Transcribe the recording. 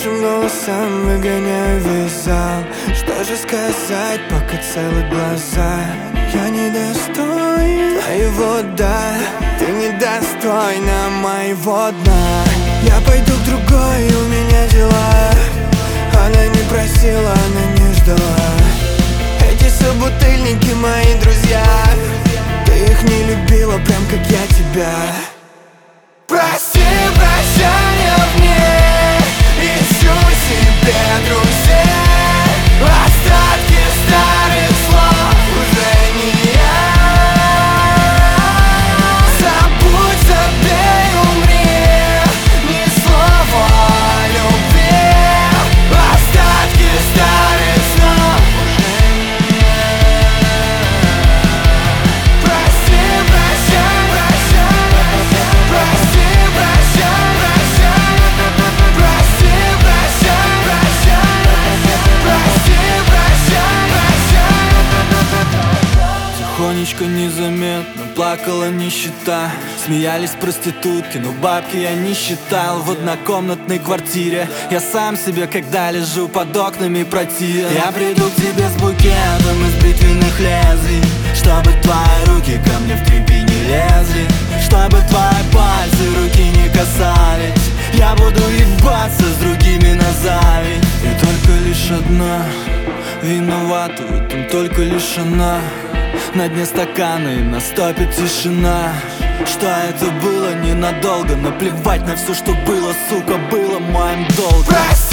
нашим голосам выгоняю весь зал. Что же сказать, пока целые глаза? Я недостоин твоего «да». Ты недостойна моего дна. Я пойду к другой, у меня дела. Она не просила, она не ждала. Эти собутыльники мои друзья. Ты их не любила, прям как я тебя. Прости, прощания мне, ищу себе друзей. Остатки старых слов уже не я. Забудь, забей, умри, ни слова о любви. Остатки старых снов уже не я. Прости, прощай, прощай, прости, прощай, прощай. Прости, прощай, прощай. Прости, прощай, прощай. Тихонечко, незаметно плакала нищета. Смеялись проститутки, но бабки я не считал. В однокомнатной квартире я сам себе, когда лежу под окнами против. Я приду к тебе с букетом из бритвенных лезвий, чтобы твои руки ко мне в трепи не лезли, чтобы твои пальцы руки не касались. Я буду ебаться с другими на зависть. И только лишь одна виновата в этом, только лишь она. На дне стакана и на стопе тишина. Что это было ненадолго, наплевать на все, что было, сука, было моим долгом.